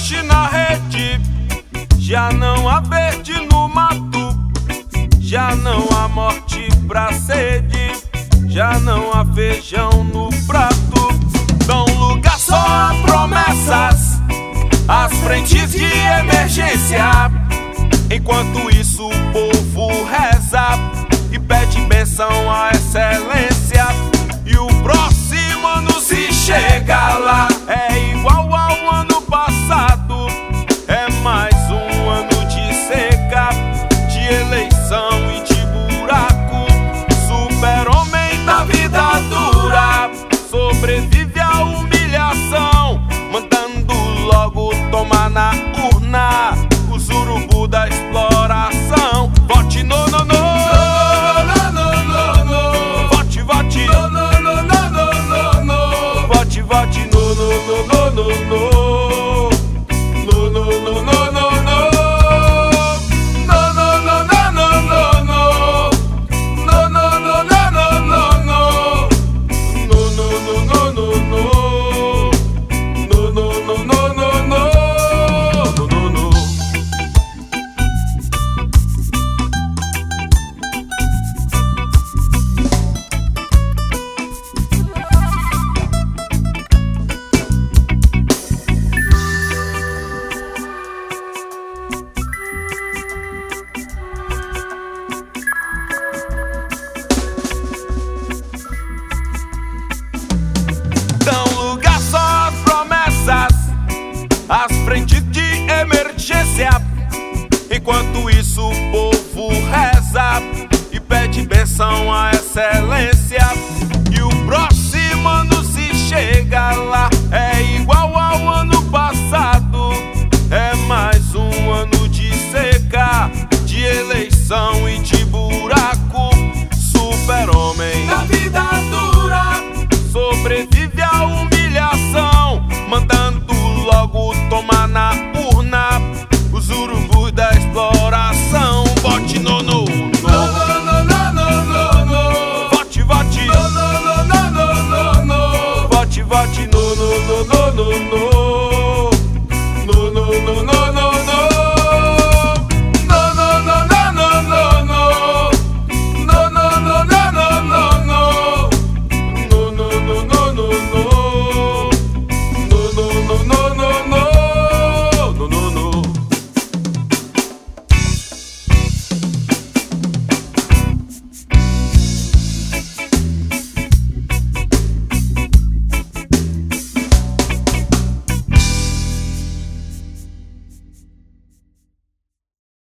peixe na rede, já não há verde no mato, já não há morte pra sede, já não há feijão no prato. Dão lugar só a promessas, as frentes de emergência. Enquanto isso o povo reza e pede bênção à excelência. E o próximo ano se chega lá é igual ao ano passado. É mais um ano de seca, de eleição e de buraco. Super-homem da vida dura sobrevive à humilhação, mandando logo tomar na urna os urubu da exploração. Vote no, no, no. Vote, vote. Vote, vote no, no, no, no, no, no. No, no, no, no, no, no. No, no, no, no, no, no. No, no, no, no, no, no, no. No, no, no, no, no, no. No, no, no, no, no, no. No, no, no. Dão lugar só às promessas, as frentes de emergência. Enquanto isso o povo reza e pede bênção à excelência. E o próximo ano se chega lá é igual ao ano passado. É mais um ano de seca, de eleição e de buraco. Super-homem da vida dura sobrevive à humilhação, mandando logo tomar na urna os urubus da exploração. Vote no, no, no. Vote, vote. Vote, vote no, no, no, no, no, no.